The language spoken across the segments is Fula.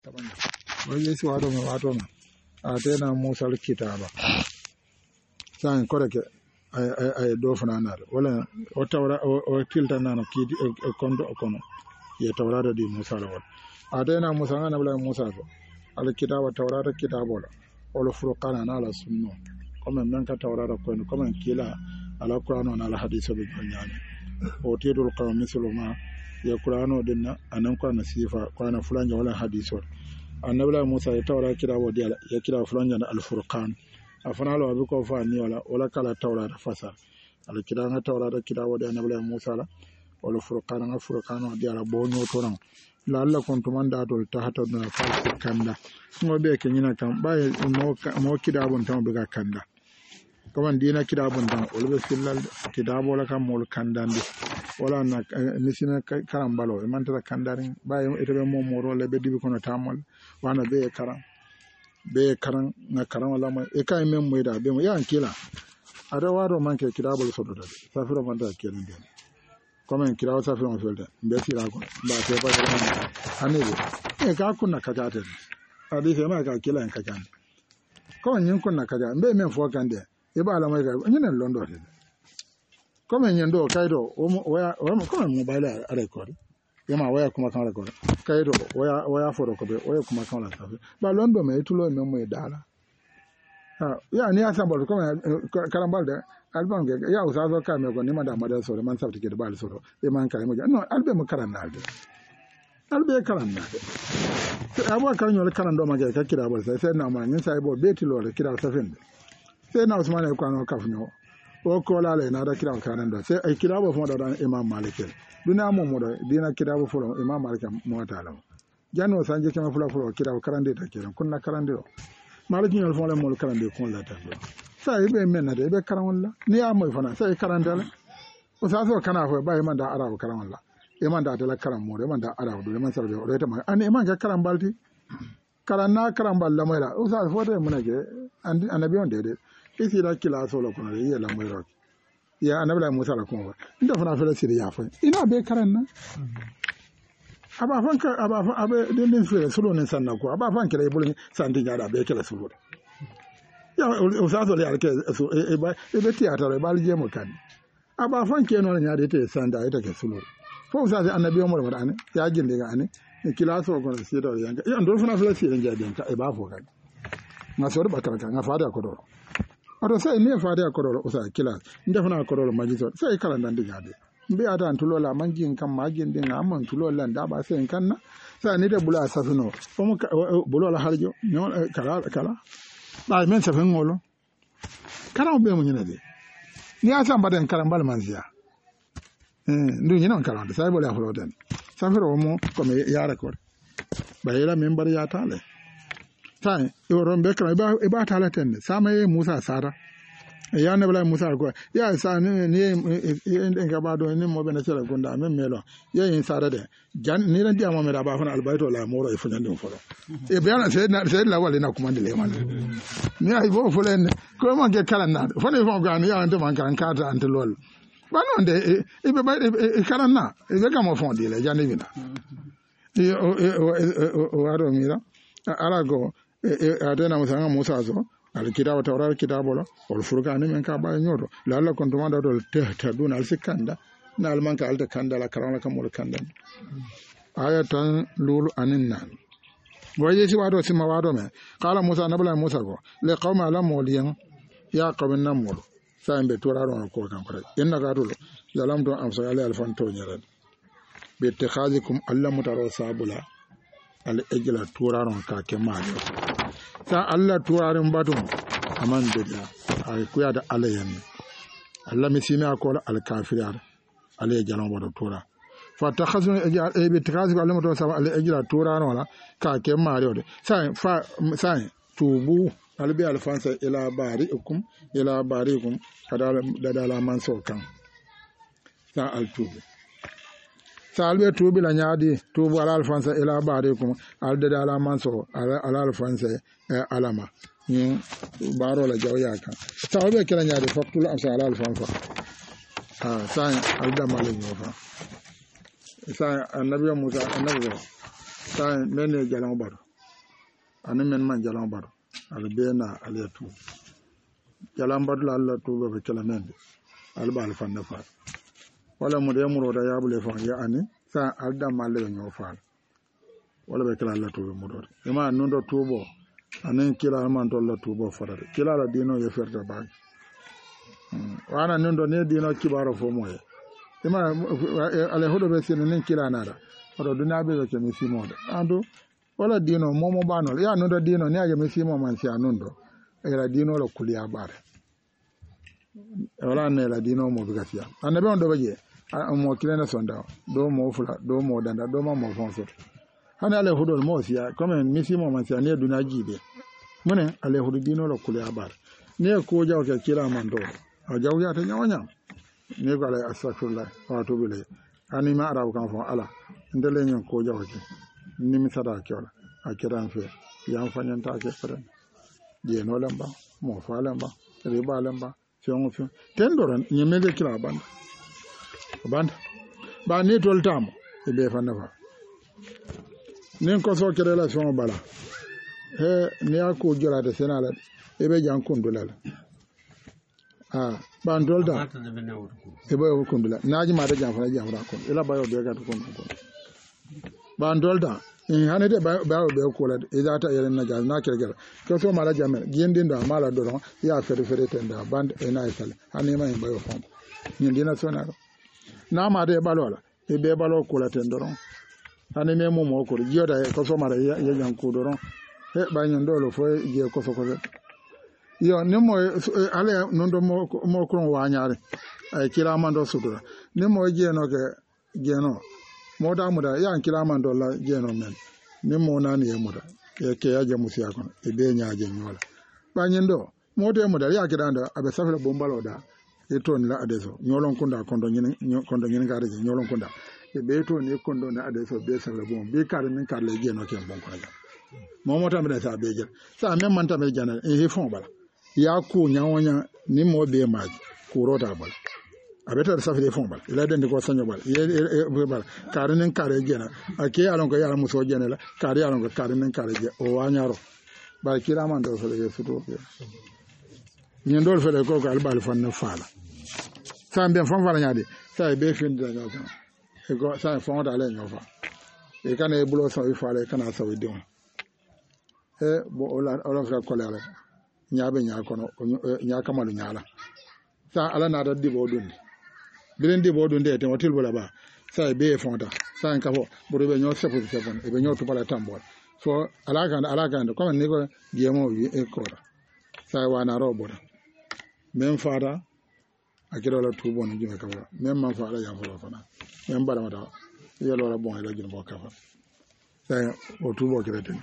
wani si wato ma atena Musa alkitaba san koreke ay do fana wala o tawra o tilta nana kidi kondo kono ye tawrata di Musa la wala atena Musa ngana bla Musa to alkitaba tawrata kitabola wala furqana na la sunno comme men ka tawrata ko comme kila ala qur'ano na ala hadithu bi nyane o tidul qawm muslima ya qur'ano dinna anan ko na sifa ko na fulanja wala hadithu annabla Musa ya tawra kitabo dia ya kira fulanja na al-furqan afana lo abi ko fa ni wala kala tawrata fasa al kira nga tawrata kitabo dia annabla Musa la wala furqan nga furqano dia la bonyo to nan la alla kontu manda to tahata na fa kanda ngo be ke nyina kam baye mo kitabo tan be ga kanda kaman dina kitabun dan olbe fillal kitabo la kam mol kandandi wala na misina karambalo e mantara kandarin baye etobe mo moro le be dibi kono tamol wana be karan na karan wala ma e kay mem moyda be mo yan kila ada waro manke kitabo le sodo dade safiro manda kelen den comme kitabo safiro mo felda be sira ko ba se ba anebe e ka kunna kajate adi se ma ka kila en kajan ko nyin kunna kaja be men fo kande e ba la mai ga nyina londo de comme nyendo kaido waya comme mobile a record yama waya kuma kan record kaido waya foro ko be waya kuma kan la sabe ba londo me tulo me mo dala ha ya ni asamba comme karambal de album ge ya usazo ka me ko ni manda mada so man sabti ke bal so e man kay mo no album karannalde albe karannalde abo kan nyol karando ma ge ka kira bol sai na ma nyin sai bo betilo le kira safende sai na Usman ko no kafnyo o ko la le na da kira kanan da sai ai kira bo fo da Imam Malik duna mo da dina kira bo fo Imam Malik mo ta la janno sanje kema fula kira karande da kira kunna karande Malik nyol fo le mo karande kun la ta sai be men na de be karan wala ni ya mo fana sai karande la o sa so kana fo ba man da arabu karan wala e man da la karan mo de man da arabu do man sarbe o de ta ma an e man ga karan balti karan na karan balla mo la o sa fo de mun ge annabi on de isi la kila so la kono ye la mo ro ya anabla Musa la kono inda fana fela siri ya fa ina be karan na aba fan abe den fere sulo ne sanna ko aba fan kila ibulin sandi nyada be kila sulo ya o sa so le arke so e be tiata ba je mo kan aba fan ke no nyade te sanda ita ke sulo fo sa annabi Umar wa ane ya jinde ga ane kila so ko si do yanga ya ndo fana fela siri nyade ka e ba fo kan ma so ba kan nga fada ko do oto sai ne fada ko do o sa kila nda fana ko do majiso sai kala nan diga de mbe ata antulo la manjin kan magin din amman tulo la nda ba sai kan na sai ni da bula safino o mu bulo la harjo no kala ba men safin ngolo kala be mu nyina de ni asa mbaden kala mbal manzia ndu nyina kala de sai bola folo den safiro mo ko me ya record ba yela member ya tale sai yoron be kala ba tale ten sama Musa sara ya ne bala Musa ko ya sa ni ga ba do ni mo be na cela gonda men melo ya yin sara de jan ni ran dia mo me da ba fana albayto la moro e funya ndin folo e be ana se la wale na kuma ndile man ni ay bo fulen ko mo ge kala na fone fo ga ni ya ante man kan kata ante lol ba non de e be ba e kala na e be ga mo fon dile jan ni bina o aro mira arago adena Musa zo alkitaba tawra kitabo la wal furqan men ka ba nyodo la Allah kon tumanda do taduna al sikanda na al manka al kanda la karana kam wal kanda ayatan lulu aninna waye si wado sima wado me qala Musa nabla Musa go le qawma lam waliyan ya qawmin namul sambe turaro ko kan kore inna gadulo zalam do am so ale al fanto nyara be ittikhazikum Allah mutaro sabula al ejla turaro ka ke maajo sa Allah turarin batun aman da ai kuya da alayan Allah misina ko al kafiriyar alay jalan wada tura fa takhazun e bi takazi Allah mutum sa al ejla turano wala ka ke mario de sai tubu albi alfansa ila barikum kada da dala man sokan sa al tubu salbe tubi la nyaadi tubu ala alfansa ila barikum al da ala manso ala alfansa alama ni baro la jawya kan tawbe kala nyaadi faktul amsa ala alfansa sai al da malen yofa sai annabi Musa annabi sai mene jalan baro ani men man jalan baro al bena al yatu jalan baro la Allah to be kala men al bal fan na fa wala mu de muro da yabule fa ya ani sa al da malle nyo fa wala be kala Allah to be muro ma non do tubo anen kila man to la tubo farade kila la dino ye ferta ba wana non do ne dino kibaro fo moye ima ale hodo be sene nen kila nada hodo duna be ke mi simodo ando wala dino momo banol ya non do dino ne aje mi simo man si anondo era dino lo kuliya bare wala ne la dino mo be gafiya annabe on do baje mo kilena sonda do mo fula do mo danda do mo fonso hana ale hodo mo siya comme mi simo man si ne duna jibe mune ale hodo dino lo kuliya bare ne ko jaw ke kila man do a jaw ya ta nyawanya ne ko ala astaghfirullah wa atubu ilayh ani ma arabu kan fo ala ndele nyon ko jaw ke ni mi sada ke wala akiran fe yan fanyan ta ke fere die no lamba mo fa lamba riba lamba fion fion ten doran nyemege kila banda ba ni tol tam e be fanna fa nin ko so kere la fion bala ni ako jora de senala e be jan kundulala bandolda e boyo kundula naji ma da jamfara kon ila bayo be ga kon bandolda in hanede bayo be ko la e data yeren na jaz na kergel ko so mala jamen gendinda mala do ya fere fere tenda band e na isale hani ma bayo fam nyindina sona na ma de balola e be balo ko la tendoron hani me mo ko joda ko so mala ya jan ko doron he ba nyondolo fo je ko so ko yo ne mo ale nondo mo kron wanyare ay kila mando sudura ne mo jeno ke jeno moda muda ya kila mando la jeno men ne mo nani e muda ke ya jamu siya kon e be nyaaje nyola banyendo mode muda ya kidanda abe safela bombalo da e ton la adeso nyolon kunda kondo nyin gare nyolon kunda e be to ne kondo na adeso be safela bom be kare min kare le jeno ke bon ko mo mota me sa be jer sa men man ta be jana e fon bala ya ku nyawonya ni mo be maji ku rota bal abeta da safi fon bal ila den ko sanyo bal ye bal karinen kare jena ake alon ko yara muso jena la kare alon ko karinen kare je o wanyaro ba kira man do fele futo be ni ndol fele ko albal fan na fala sambe fon fala nyaade sa be fin da ga e go sa fon da le nyofa e kana e bulo so e fala kana so e don e bo ola fra kolala nyaabe nyaakono nyaaka malu nyaala sa ala na da dibo dundi bilen dibo dunde te wotil bola ba sa be fonta sa en kafo buru be nyo sefu sefon e be nyo to pala tambol so ala kan ko ne ko giemo wi e kora sa wana robota men fara akiro la tubo no jime kafa men man fara ya fara fana men bara mata yelo la bon ila jino kafa sa o tubo kirete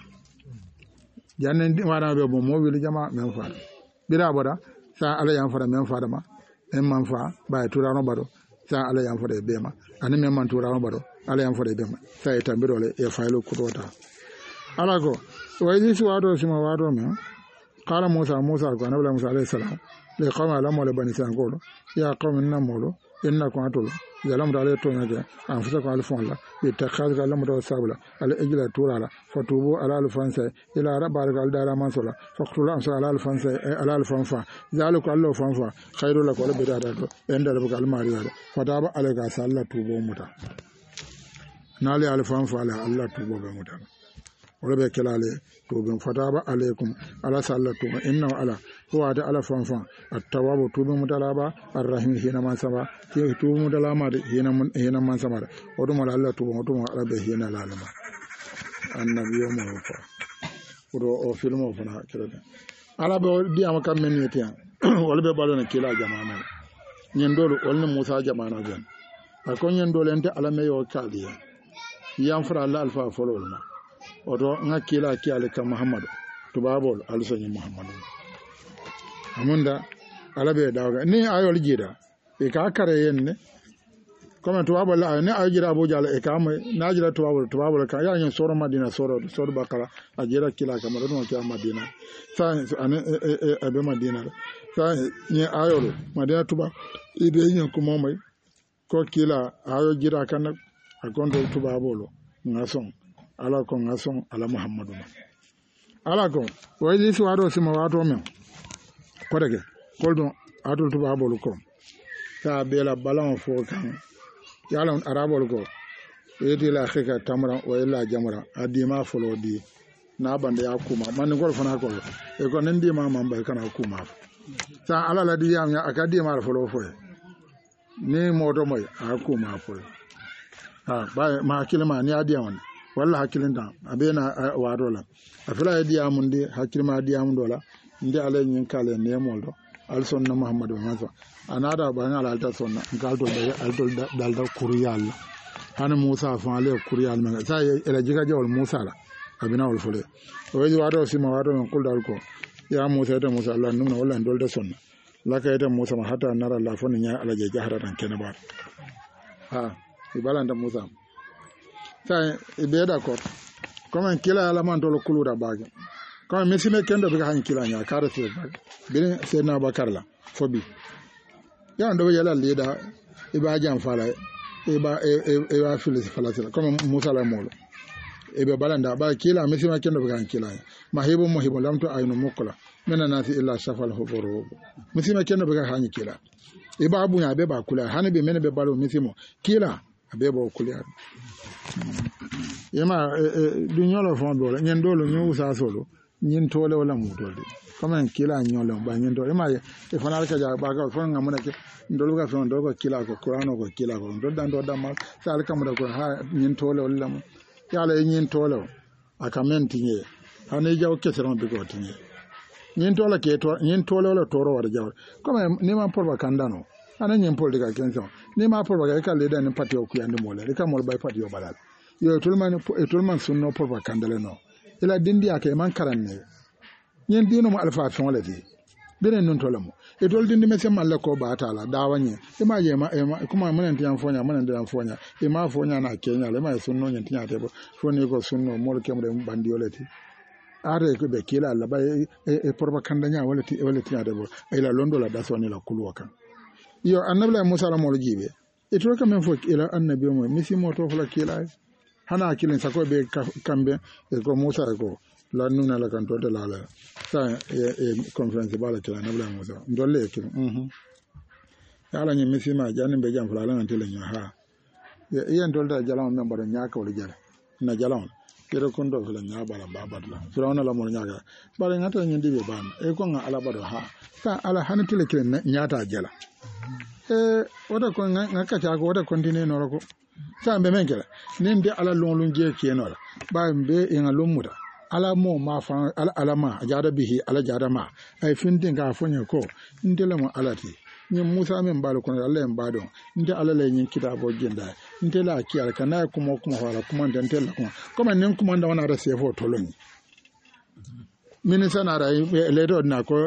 jannen di wara be bo mo wili jama men fa bira boda sa ala yan fara men fa dama en man fa ba turano bado sa ala yan fara be ma ani men man turano bado ala yan fara be ma sa eta birole e faylo kudota ala go wayni si wado sima wado men qala musa ko anabla musa alayhi salam le qama la mo le bani san golo ya qawmin namolo innakum atulu yalam dale to nyaga an fusa ko alfon la bi takhaz ga lam do sabla al ijla turala fatubu ala alfansa ila rabbal gal dara mansula faqtulu an ala alfansa ala alfanfa zaliku allahu fanfa khairu lak wala bidada do enda rabbal gal mariya fataba alayka sallatu bo muta nali alfanfa ala allah tubo be muta wala be kelale to be fataba alaykum ala sallatu inna ala huwa da ala fanfan at-tawwabu tubu mutalaba ar-rahim hina man sama ke tubu mutalama da hina man sama odo mala Allah tubu odo mala be hina lalama annabiyo mo fa odo o filmo fana kirada ala be di am kam men yete wala be balona kila jama'a nyen dolo wala Musa jama'a ben akon nyen dolo ente ala me yo kaliya yam fara Allah alfa folol ma odo ngakila ki alika Muhammad tubabol alsani Muhammad amunda alabe dawga ni ayol jida e ka kare yenne comme tubabol la ne ayira abuja la e ka ma najira tubabol ka ya nyen soro madina soro bakara ajira kila kamara no ka madina sa ane abe madina sa ni ayol madina tuba ibe nyen ko momay ko kila ayo jira kan akondo tubabolo ngason ala ko ngason ala Muhammadu ala ko wayli si wato sima wato men kodake koldo adul tuba bolu ko ta bela balon fo kan yalon arabol ko yedi la khika tamra wa illa jamra adima folo di na bande ya kuma man gol fana ko e ko nindi ma mamba kana kuma sa ala la di yam ya akadi ma folo fo ni modo moy a kuma fo ha ba ma kilma ni adiyan walla hakilin da abena wadola afila diya mun di hakilma diya mun dola ndi ala nyin kale ne moldo al sonna muhammadu maza anada ba ngala alta sonna galdo be aldol dalda kuriyal hana musa fa ale kuriyal ma sa ela jiga jawol musa la abina wol fole o yi wado sima wado non kul dal ko ya musa ta musa allah numna walla ndol da sonna laka ita musa ma hata nara la fon nya ala je jahara tan kene ba ha ibalanda musa sa ibe da ko comme kila ala man dolo kuluda bage comme mesime kendo be han kila nya kare se bage bin sena bakar la fobi ya ndo yala leda iba jam fala iba filis fala comme musa la molo ebe balanda ba kila mesime kendo be han kila mahibu muhibu lamto ayno mukla mena nati illa shafal huburu mesime kendo be han kila iba abunya be ba kula hanabe mena be balo mesimo kila abebo kula yema du nyolo fon dole nyen dole nyu sa solo nyen tole wala mu dole comme kila nyolo ba nyen dole yema e fanal ka ja ba ka fon ngamuna ke ndol ga fon dole ko kila ko qur'ano ko kila ko do dan do damal sal kam da ko ha nyen tole wala mu yala nyen tole aka menti nye hane jaw kesron be ko tinye nyen tole ke to nyen tole wala toro war jaw comme ni ma porba kandano ana nyen pol de ka kenso ni ma porba ka le dan pati o kuyande mole ka mol bay pati o balal yo tulman sunno pour ba kandale no ila dindi ake man karanne nyen dino mo alfa fon la di benen non tolamo e tol dindi mesen malla ko ba tala dawanye e ma je ma kuma manen tian fonya manen tian fonya e ma fonya na kenya le ma sunno nyen tian tebo foni ko sunno mol kemre bandi oleti are ko be kila la ba e pour ba kandanya wala tian tebo ila londo la dasoni la kulwa kan yo annabla musa la mol jibe e to kam fo ila annabi mo misi mo to fala kila hana kilin sako be kambe e ko musa ko la nuna la kan to de la sa conference bala kila na bla musa ndolle ke yala nyi misima jani be jam fala lan tele nya ha yen dolda jalan men baro nya ka wala jale na jalan kero kondo fala nya bala babadla firawna la mo nya ga bare ngata nyi dibe ban e ko nga ala bado ha sa ala hana tele ke nya ta jala wada ko ngaka ta ko wada continue no ko sa be men kala ninde ala lonlun je kenola ba mbe en alumuda ala mo ma fa ala ma jada bihi ala jada ma ay findin ga fonye ko ndele mo alati ni musa men balo ko Allah en bado nde ala le nyin kitabo genda nde la ki ala kana kuma wala kuma nde ntela kuma nen kuma nda wana rase fo toloni minisa na rai le do na ko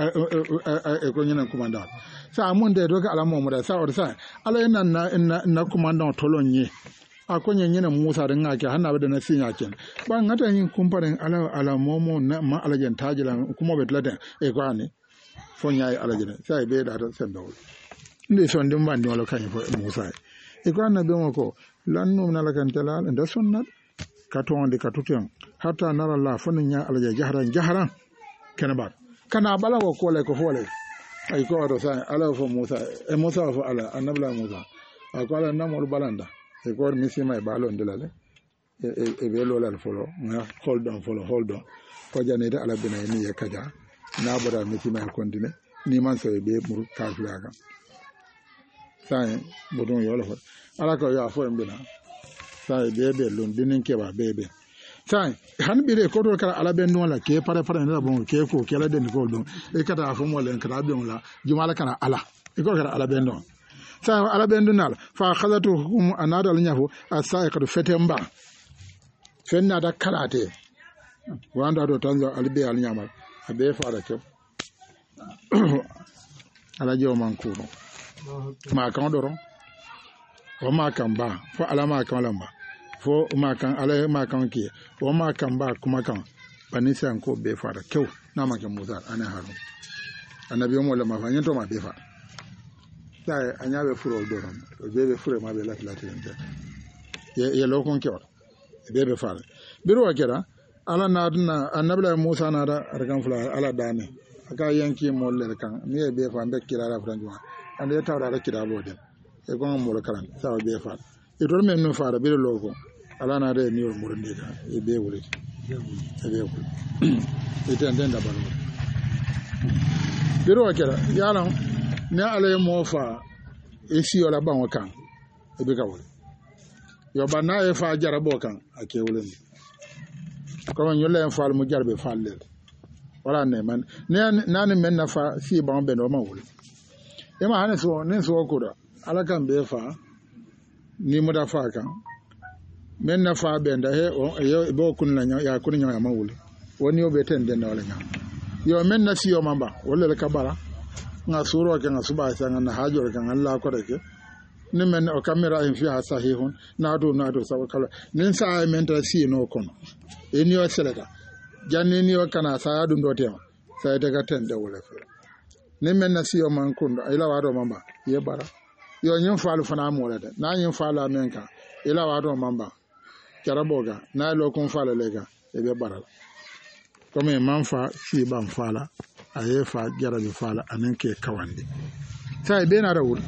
e ko nyina kuma nda sa mun de do ka ala mo da sa or sa ala na kuma nda tolonye akonye nyina musa da ngake hanna be da na sinya ken ba ngata yin kumparin ala momo na ma ala jen tajila kuma be tlata e ko ani fo nyaay ala jen sai be da ta sendo ndi son dim bandi wala kan fo musa e ko annabi mo ko lannu na la kan talal nda sunnat ka to onde ka tutun hatta nara la fo nya ala jaharan kana ba kana bala ko le ko fole ay ko do sai ala fo musa e musa fo ala annabi la musa akola namol balanda e gor misima e balo ndilale e be lolal folo nga hold on ko janede ala bina ni e kaja na boda misima e kontine ni man so e be mur kaflaga sai bodon yolo fo ala ko ya fo mbina sai be lon dinin ke ba bebe sai han bire ko do kala ala ben non la ke pare na bon ke ko kala den ko don e kata fo mo len kala ben la jumala kana ala e ko kala ala ben non sa ala bendunal fa khazatu hum anada alnyafu asaiqatu fetemba fenna da karate wanda do tanzo albe alnyama abe fara ke ala jo mankuro ma kan doro o ma kan ba fo ala ma kan lamba fo ma kan ala ma kan ki o ma kan ba kuma kan banisan ko be fara ke na ma ke musa ana haru annabi mo la ma fa nyanto ma be fara sai anyabe furo doron bebe furo ma be lati yende ye lokon ke bebe fare biro wakera ala naduna annabla Musa nada arkan fula ala dane aka yanki molle kan ni e be fa be kirara franjuma ande tawra da kirabo den e gon mo karan sawa be fa e to men no faara be logo ala na de ni o mo ndi ka e be wuri e be wuri e tan den da balo biro wakera yalan ne ala mo fa e si ola ban wakan e be ka wuri yo banna e fa jarabo kan ake wulen ko nyolle en faal mu jarbe faalle wala ne man nani men na fa si ban be no ma wuri e ma hane so ne so ko da ala kan be fa ni mu da fa kan men na fa be nda he o yo bo kun na ya kun nya ma wuli woni o be ten den wala nya yo men na si yo mamba wala ka bara nga suro ke nga suba sa nga na hajo ke Allah ko reke ni men o camera en fi sahihun na do sa kala nin sa men ta si no kono e ni o seleta janni ni o kana sa ya dum do tema sa de ga ten de wala fe ni men na si yo man kundo ila wa do mamba ye bara yo nyin faalu fana mo la de na nyin faala men ka ila wa do mamba karaboga na lo kun faala lega e be bara comme man fa si ban faala aye fa jarabi faala anen ke kawande sai be na rawul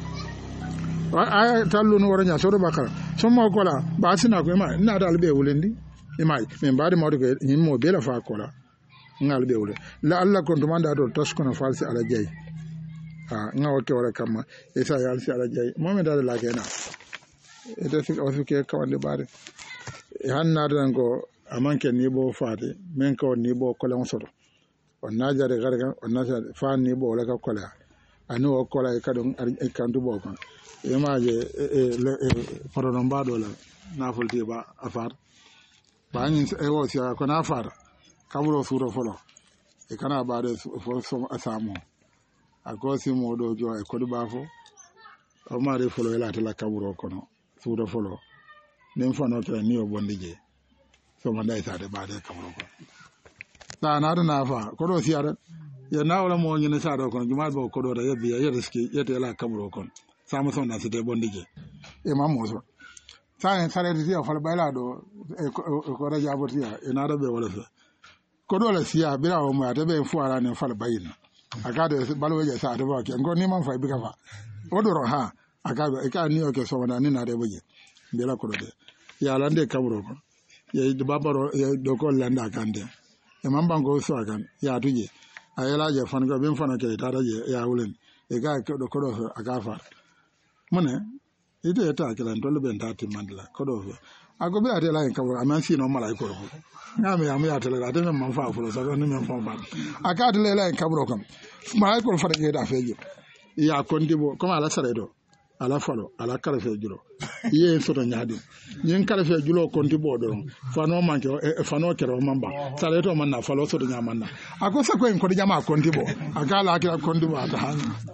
ay tallu no wara nya so do bakara so mo kola ba sina ko ma na dal be wulendi imay men baade mo de nyim mo be la fa kola ngal be wule la alla kon demanda do taskono falsi ala jey nga wake wara kama esa yalsi ala jay momen dal la gena e do fi o fi ke kawande bare hanna dan ko amanke ni bo faade men ko ni bo kola on soto on najare garga on najare fa ni bo la ka kola anu o kola e kadon e kandu bo kan e maaje pardon mbado la na folti ba afar ba nyin e wo si ko na afar kabulo suro folo e kana baade fo so asamo agosi modo jo e kodu bafo o mari folo ela tala kaburo kono suudo folo nim fano kala ni o bondije so ma dai sade baade kaburo ko na na fa kodo siara ya na wala mo nyine sado kono jumal bo kodo da yebbi ya riski yete ela kaburo kono sama so na sede bondije e mammo so sa en sare di ya fala bayla do e ko raja botia e na be wala so kodo la siya bira o mo ate be fu ara ne fala bayina akade balwe je sa de ba ke ngoni man fa biga fa odoro ha akabe e ka ni o ke so na ni na de boje bela ko de ya lande kaburo ko ye de babaro ye do ko landa kande e man bango so akan ya tuje ayela je fan ko bin fan ke ta je ya wulen e ga ko do akafa mone ite ta ke lan tolo ben ta timandla ko do agobe ate la en kaburo amansi no mala ko ngame ya mu ya tele ate men man fa fulo sa ni men fa ba akade le la en kaburo kam mala ko fa de da fejo ya kondibo comme ala saredo ala falo ala kalafe julo ye soto nyaadi nyen kalafe julo kondibo do fano manke fano kero mamba sareto man na falo soto nyamanna akosa ko en ko jama kondibo akala akira kondibo ata han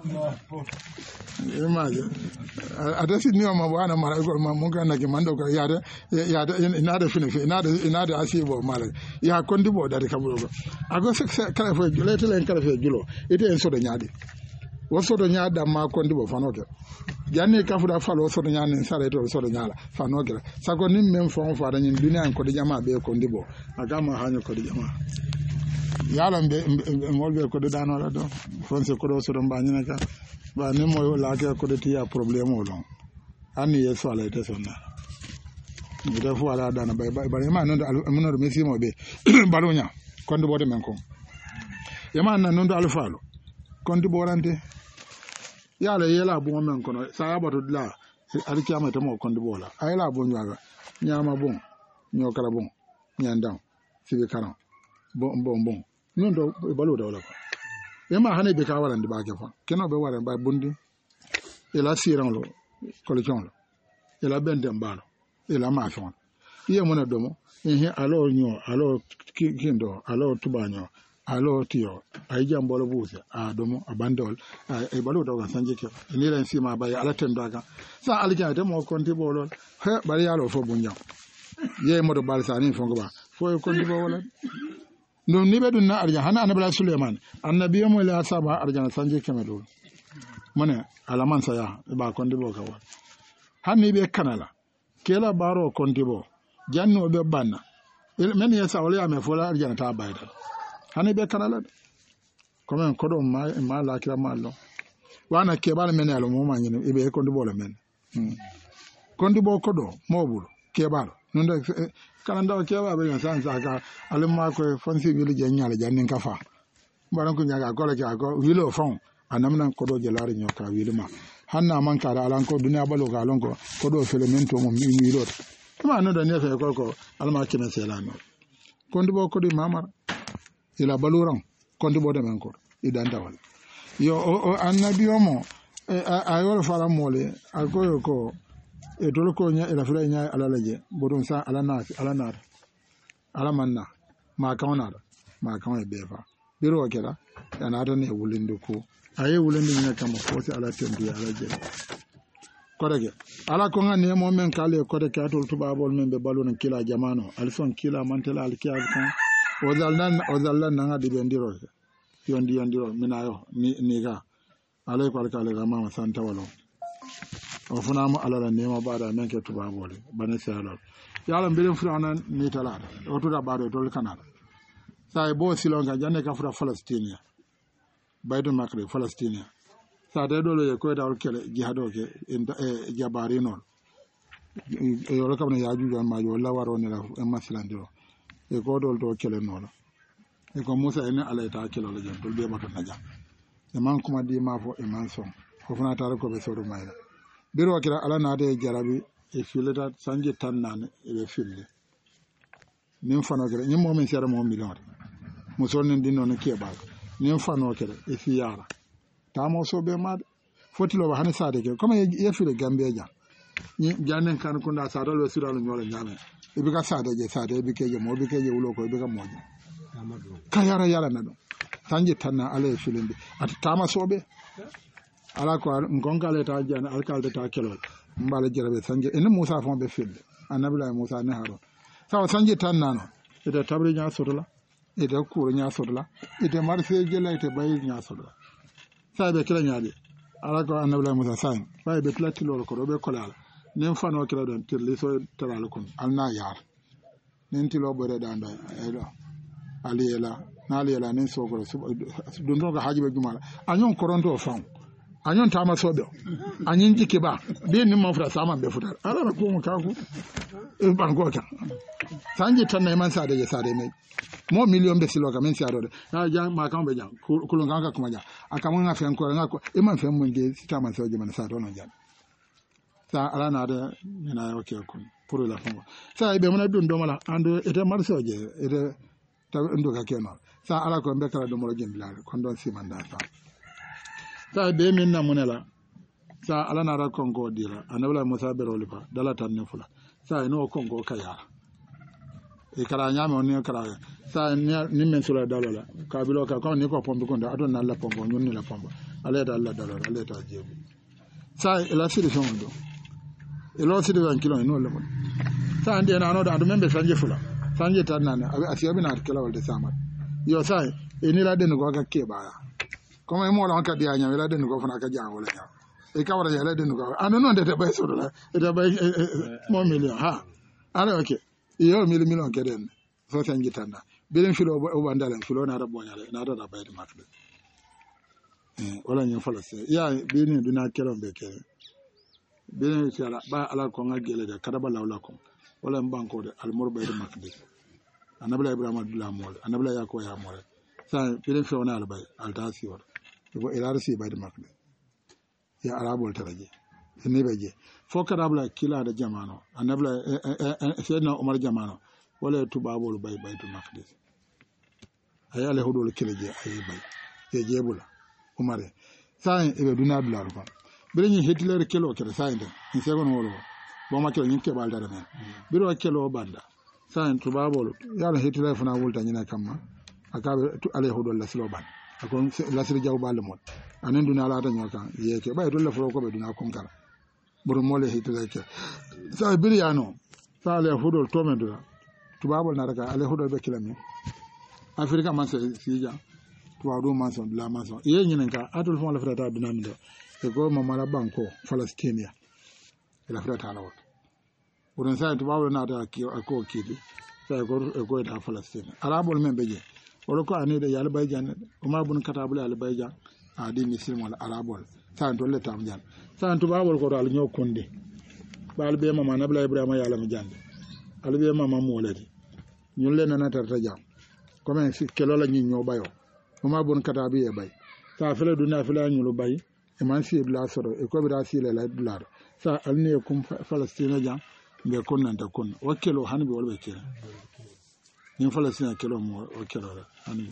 imaje adasi ni ma bwana mara ko mamunga na ke mando ka yada inada fini inada asibo mala ya kondibo da kaburo ko akosa kalafe julo tele kalafe julo ite en soto nyaadi wosoto nyaada ma kondibo fano ke janne kafuda falo soto nyaane sare to soto nyaala fano ke sako nim men fon fa da nyin duniya ko de jama be kondibo agama hanyo ko de jama yala be molbe ko de dano la do fonse ko do soto mbanyina ka ba ne mo la ke ko de tiya problème o lon ani yeso ala te sonna ni da fu ala dana ba ma non do do mesi mo be balunya kondibo de men ko yama nan non do alfalo kondibo rante yala yela bo men kono sa abatu la ari kiyama to mo kondibo la ayela bo nyaga nyama bon nyokala bon nyandam sibe karam bon non do balu do la ko yama hane be ka warande ba jafa keno be warande ba bundi ela siran lo collection lo ela bendem balo ela ma fon iye mona domo alo nyo alo kindo alo tubanyo alo tio ay jambolo buuse a domo abandol e balu do kan sanje ke ni ren sima bay ala tendo aga sa alja de mo konti bolol he bari yalo fo bunja ye mo do bal sani fongo ba fo konti bolol no ni be dun na arja hana annabi Sulaiman annabi mo la saba arja sanje ke medul mane ala man saya ba konti bo ka wa hanni be kanala kela baro konti bo janno be banna men ya sa wala me fola arjana ta bayda hani be kanala comme ko do ma la kira ma lo wana ke bal men alo mo ma ngene ibe ko ndi bolo men kondi bo ko do mo bulu ke bal non da kala ndaw ke ba be san sa ka ale ma ko fonsi wili je nyaale jannin ka fa baran ko nyaga ko la ko wilo fon anamnan ko do je laari nyoka wili ma hanna man kara alan ko duniya balo ka lon ko do felemento mo mi wilo ma no da ne fe ko alma kime selano kondi bo ko di mamar ila baluran kondi bo de men ko idanta wala yo annabi omo ayol fara mole akoyo ko e dole ko nya ila fira nya ala laje bodon sa ala nas ala manna ma kawana ma kawana befa biro wakela yana da ne wulinde ko aye wulinde nya kama fosi ala tendu ala je kodege ala ko ngane mo men kale kodege atol tubabol men be balon kila jamano alson kila mantela alkiya kan ozallan nanga di bendiro yondiro minayo ni ga alay ko kale ga mama santa walo o funa mo alala nema baada men ke tubabole bane sala yalla mbilen funa ni talada o tuda baado to kanada sai bo silonga janne ka fura Palestine baydo makre Palestine sa de dole ko da kele jihado ke jabari non e wala kam na yaaju jan ma yo la waro ne la maslandiro e ko dol to kele non e ko Musa ene alay ta kelo la jan dol be bato na jam e man kuma di ma fo e man son ko funa tar ko be soru mayla biro kira ala na de jarabi e fileta sanje tan nan e fille nim fano kere nyim mo men sera mo million mo sonnen din non ke ba nim fano kere e fiyara ta mo so be mad fotilo ba hani sade ke comme e fille gambia ja ni janen kan ko nda sado lo siralo nyolo nyame e bi ka sade je sade bi ke je mo bi ke je wulo ko bi ka moje ka yara na do sanje tan na ala e fille bi at tama sobe ala ko ngonkale ta jana alkalde ta kelo mbala jarabe sanje en Musa fon be fille anabila Musa ne haro sawa sanje tan nano ida tabri nya sodola ida kuro nya sodola ida marfe jela ite bayi nya sodola sai be kila nyaade ala ko anabila Musa sai bay be kila tilo ko be kolala nen fano kila don tirli so taral kun alna yar nen tilo bore danda edo aliyela naliyela nen so ko dun do ga hajibe jumala anyon koronto fam anyon tama sobe anyin jike ba be ni man fura sama be futar ala ko mu kaku e banko ta sanje tan na man sa de mai mo million be silo ka men si adode na ja ma kan be jan kulun kan ka kuma ja aka mun afen ko ngako e man fen mun ge sita man soje man sa do non jan sa ala na de na yo ke kun pour la famo sa be mun dun do mala ando ete mar soje ete ta ndo ka keno sa ala ko be kala do mo jembila kon don si manda sa be min na munela sa ala na ra kongo dira anabla Musa beroli fa dala tan ne fula sa ino kongo kayara e kala nyame oni kala sa ni men sura dalala ka bilo ka ko ni ko pombe ko da adon na la pombo nyonni la pombo ala da alla dalala ala ta jebu sa ila sidi fondo ilo sidi wan kilo no le sa ande na no da adon membe sanje fula sanje tan na asiya bina kala walde sama yo sa ni la den ko ka ke baya comme mo la ka dia nya la den ko fana ka jang wala nya e ka wara ya la den ko anu non de te bay so la e te bay mo million ha ala okay iyo million ke den so tan gitanda bilen filo o bandalen filo na da bonyale na da bay de makle wala nya fala se ya bini duna kelon be ke bini sala ba ala ko ngagele de kadaba lawla ko wala mbanko de al murba de makle anabla ibrahim abdullah mol anabla yakko ya mol sa bilen filo na al bay al tasi wala ko ilarsi bay de makle ya arabol taraje ne beje fo karabla kila da jamano anabla sayyidina umar jamano wala tubabol bay baytu maqdis ayale hodol kileje ay bay ye jebula umar sai e duna blar ko bireñi hitler kelo kere sai de ni segon wolo bo ma kelo nyinke bal dara men biro kelo banda sai tubabol yala hitler fana wolta nyina kamma akabe ale hodol la silo ban akon lasiri jaw bal mo anen duna la ta nyoka yeke bay dole furo ko be duna konkara buru mole hitler ke sa biriano sa ale hodol to men dura tubabol na daga ale hodol be kilami afrika man se sija tuwado man son la man son ye nyinen ka atul fon la frata duna mi do e go mama la banko Palestine la frata la wot burun sa tubabol na da ki ko kidi sa ko da Palestine arabol men beje wala ko ani de yalla bayjan o ma bun katabul yalla bayjan a di muslim wala arabol sa to le tam jan sa to babol ko dal ñoo konde bal be mama nabla ibrahima yalla mi jande al be mama mo lati ñun le na tarta jam comme si kelo la ñi ñoo bayo o ma bun katabi e bay sa fele duna fele ñu lu bay e man si bla soro e ko bi da si le la dollar sa alni kum Palestine jam be kon nan ta kon wakelo hanbe wala be kela ni Palestine kelo mo wakelo hanbe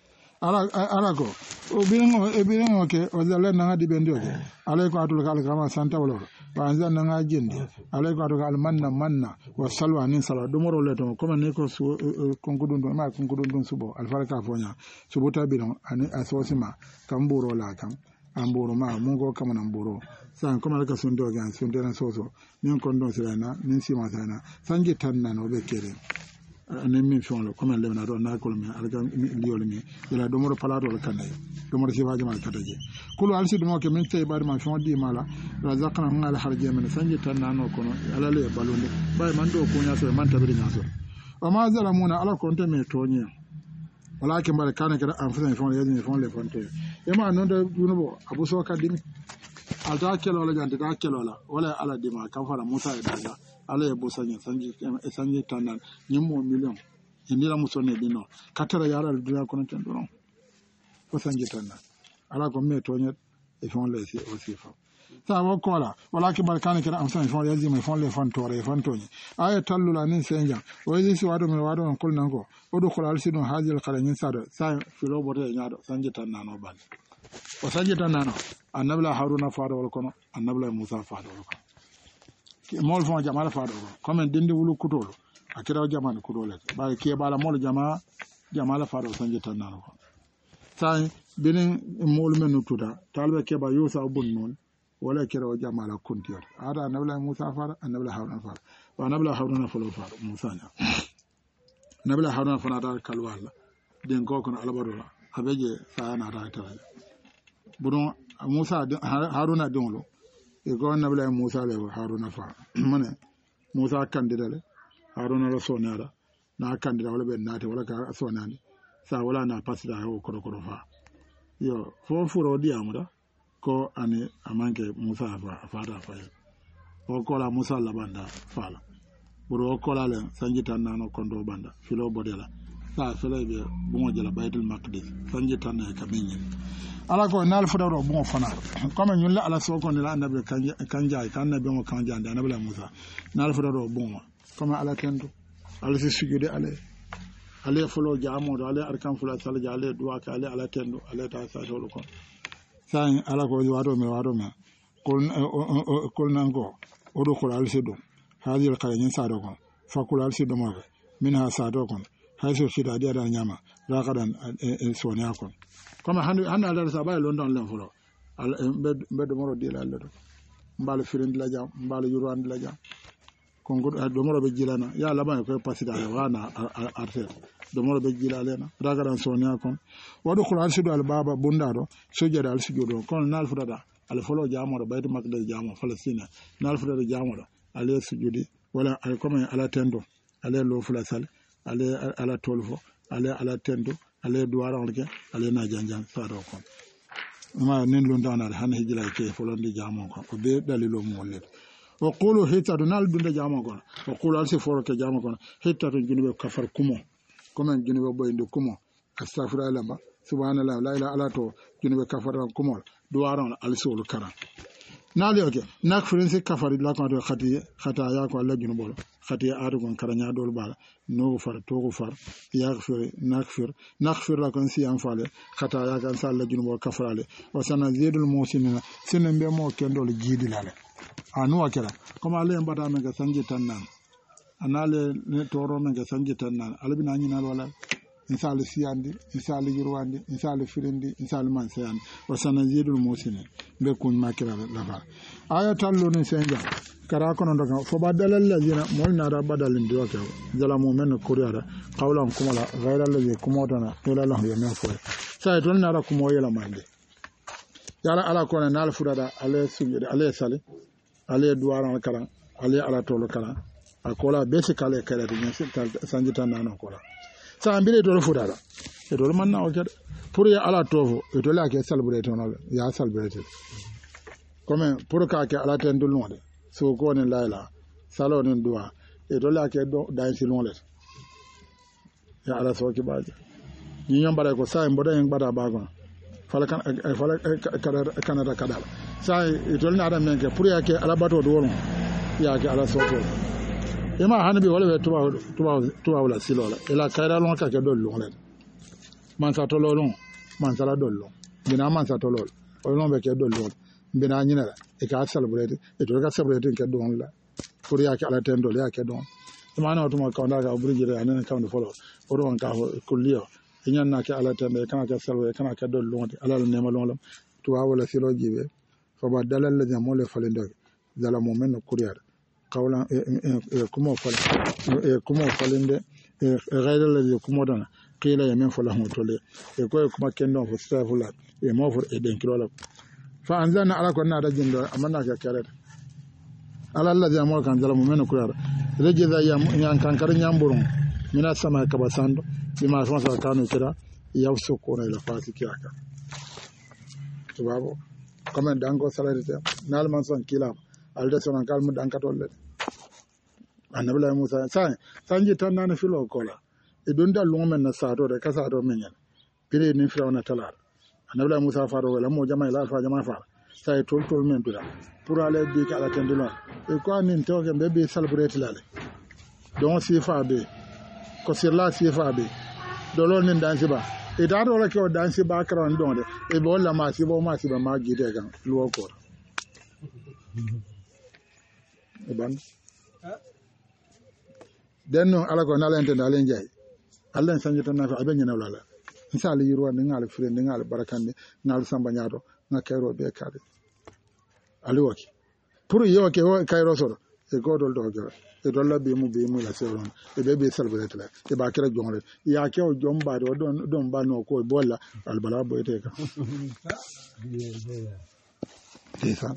ala ko o birengo ke o zalla na ngadi bende ke ala ko atul kala kama santa wala wa anza na ngajende ala ko atul kala manna wa salwa nin salwa do moro le to comme ne ko konkudun do ma konkudun subo al faraka fonya subo tabiron ani asosima kamburo la kam amburo ma mungo kama na mburo san comme alka sundo gan sundo na soso min kondon sirana min sima sana sangi tanna no be kere ani min fion lo comme le na do na ko mi alka liol mi ila do moro palato le kanay do moro sifaji ma kataje kulu alsi do mo ke min tay bar ma fion di mala razaqna ngal harje men sangi tanna no kono ala le balonde bay man do ko nyaso man tabiri nyaso o ma zalamuna ala ko nte me tonye walakin bare kana kada an fusan fion le fion le fonte e ma non do yunubo abu so kadimi alta kelo la jante ta kelo la wala ala dima kafara musa e daga ala e busanya sanji tanan nyimmo million indira musone dino katara yara duniya kono tan don ko sanji tanan ala ko me tonya e fon le si o sifa sa wo kola wala ki barkane kala am san fon le zima fon le fon tore fon tonya aya tallula nin senja o yi si wado me wado on kulnan ko o do kolal sinu hajil kala nyin sado sa filo bote nyaado sanji tanan o ban o sanji tanan annabla haruna faado wal kono annabla musa faado wal kono mol fon jamala faado comme dindi wulu kutolo akira jamana kutolo ba ke bala mol jamala faado sanji tanan ko sai binin mol menu tuda talbe ke ba yusa bun non wala kira jamala kuntiyar ada annabla musa faado annabla haruna faado wa annabla haruna faado musa nya annabla haruna faado kalwala den ko kono albadola abeje sayana ta tare budon musa haruna donlo e go annabla musa le haruna fa mane musa kandidale haruna lo sonara na kandida wala be nate wala ka sonani sa wala na pasida ho koro fa yo fo furo di amura ko ani amanke musa fa o ko la musa la banda fala buro ko la le sanjita nano kondo banda filo bodela sa fele be bongo jela baitul maqdis sanjita na kaminyi ala ko nal fudaro bon fana comme ñun la ala soko ni la annabi kanja kan nabi mo kanja anda annabi la musa nal fudaro bon comme ala kendo ala se sujude ale fulo jamo do ale arkan fulo sala jale duwa ka ale ala kendo ale ta sa to ko san ala ko wado me kol nango odo ko al se do hadir kala nyin sa do ko fakul al se do mo min ha sa do ko hayso shida dia da nyama rakadan sonya ko comme hande ala sa bay london len fulo al be do moro di la do mbal firin la jam mbal yurwan la jam kongo do moro be jilana ya la ba ko pasida wana arte do moro be jilale na rakadan sonya ko wado ko al sido al baba bundado sojada al sido kon nal fudada al fulo jamo do baytu makde jamo falastina nal fudada jamo do ale sujudi wala al comme ala tendo ale lo fula sal ale ala tolfo ale ala tendo ale duwara on ke ale na janjan sado ko ma nen lo ndana han hijila ke folonde jamo ko o be dalilo mo wolle o qulu hitatu nal dunde jamo ko o qulu al se foro ke jamo ko hitatu junube kafar kumo comme junube boyndo kumo astaghfirullah ba subhanallah la ilaha illa to junube kafar kumo duwara on al sulu karam nali oke nak frense kafari la ko khata ya ko alla junubolo khati aadu kon karanya dol bala no far to far yaghfir naghfir la kon si am fale khata ya kan sa alla junubo kafrale wa sana zidul musinina senen be mo ken dol jidi lale anu akira kuma ale mbata men ga sanji tannan anale ne toro men ga sanji tannan albina nyina wala insal siyandi insal yurwandi insal firindi insal man sayandi wa sana zidul musinin be kun makira la fa ayatal lo ne senja kara kono daga fo badalal ladina molna da badalin doke jalamu men kuriara qawlan kumala ghayra alladhi kumotana ila lahu yamin fo sai ton nara kumo yela mande yara ala kono nal furada ale sujudi ale sale ale duwaran karan ale ala tolo karan akola besi kale kala de nyen sanji tan nano kola sa ambire to fudala e do man na o kede pour ya ala tovo e to la ke celebrate on ya celebrate comme pour ka ke ala ten dul node so ko ne layla salo ne duwa e to la ke do dai silon le ya ala so ki baaje ni nyam bare ko sa mboda en bada bagon fala kanada kadala sa e to na da men ke pour ya ke ala bato do won ya ke ala so ko ema hanbi wala tuba wala silola ela kayra lon ka ke do lon le man sa to lolon man sala do lon bina man sa to lol o lon be ke do lon bina nyina e ka celebrate e to ka celebrate ke do la pour ya ke ala tendo ya ke don mana to ma ka nda ka burjire anen ka ndo folo o don ka kulliyo e nyanna ke ala tendo kana ke celebrate kana ke do lon ala ne ma lon tuba wala silo jibe fa ba dalal la jamole falendo dala momento kuriar قولا كما فلند غير الذي كما دنا قيل يمن فلهم تولي يكو كما كندون فستافلا يموفر ادن كيلولا فانزلنا على كنا رجل امنا ككرت على الذي امر كان ظلم من كرار رجل يان كان كرن يامبرون من السماء كبساند بما فصل كانوا كده يفسقون الى فاسكياكا تبابو كما دانغو سالاريتا نال مانسون كيلا alde sonan kalmu dankatol le annabla musa sanji tan nana filo kola e don da lumen na sato de kasa do menyen pire ni firawna talar annabla musa faro wala mo jama ila fa jama fa sai tol men dura pour aller bi kala tendilo e ko anin to ke be celebrate lale don sifa be ko sirla sifa be do lon nin dansi ba e da do la ke o dansi ba kran don de e bo la ma sibo ma gide gan luwo ko ban denno ala ko nala ente dalen jay alla sanji tan nafa abe nyina wala insali yirwa ni ngal fure ni ngal barakande ngal samba nyaato na kayro be kade ali waki pour yo ke kayro soro e godol do jora e dolla be mu la sewon e be celebrate la e ba kira jongre ya ke o jomba do don ba no ko bolla al bala boyte ka desa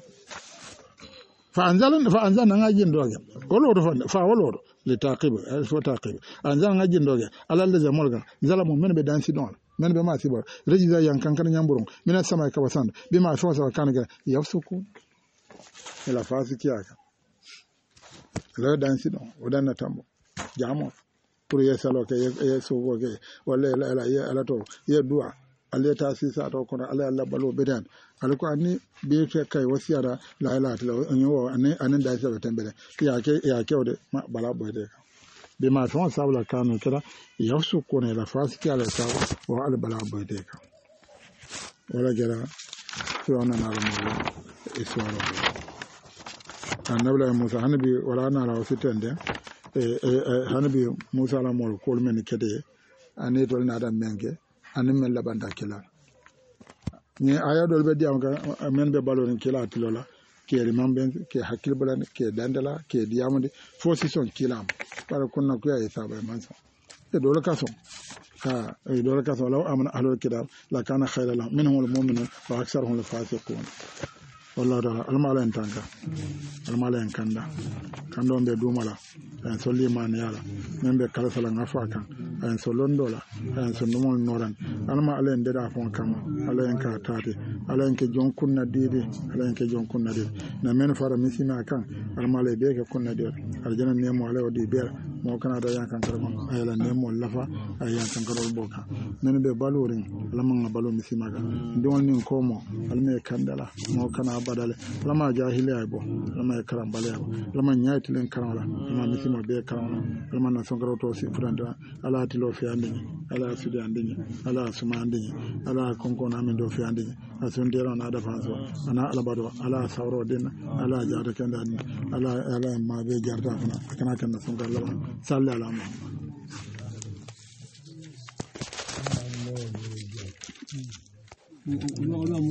فأنزلنا نجين دوجة ولور فولور لتعقيب فتعقيب أنزلنا نجين دوجة على الذي مولغا زلموا من بدانسي دون من بما سيبر رجزا ينكن كان ينبرون من السماء كبسان بما فوز وكان يفسقون إلى فاسكياك لا دانسي دون ودنا تامو جامو pour yesalo ke yeso woge wala la to ye dua alle ta sisa to kono alla balo bedan alko ani be ke kai wasiara la ila tla onyo anen da sabe tembele ya ke ode bala boyde be ma fon sabla kanu kira yafsu kone la fasiki ala sa wa al bala boyde ka wala gera to ona na la mo iswaro annabla musa hanabi wala na la wasitende hanabi musa la mo ko men kede ani dol na da menge anin men labanda kila ni aya dol be diam ga men be balon kila tilola ke rimambe ke hakil bulan ke dandala ke diamande fo si son kilam para kunna ku ya saba mansa e dol ka son ha e dol ka son law amana ahlul kitab la kana khayra lahum minhum almu'minun wa aktharuhum alfasiqun wallahi ta'ala almala en tanka almala en kanda kando be dumala en solli man yala membe kala sala ngafa kan en solondola en sonnomol noran alma ala en deda fon kam ala en ka tati ala en ke jonkunna didi ala en ke jonkunna didi na men fara misina kan alma ala be ke kunna didi aljana nemo ala odi be mo kana da yankan karbo ayala nemo lafa ay yankan karbo boka men be balorin alma ngabalo misima kan don nin komo alme kandala mo kana badale lama jahiliya bo lama karambale bo lama nyaitilen karawla lama misima be karawla lama na songaro to si franda ala tilo fi andini ala sudi andini ala suma andini ala konkona men do fi andini asundero na da fanso ana ala bado ala sawro den ala jaata kenda ala ma be jarta kana kana songaro lama sallallahu alaihi wasallam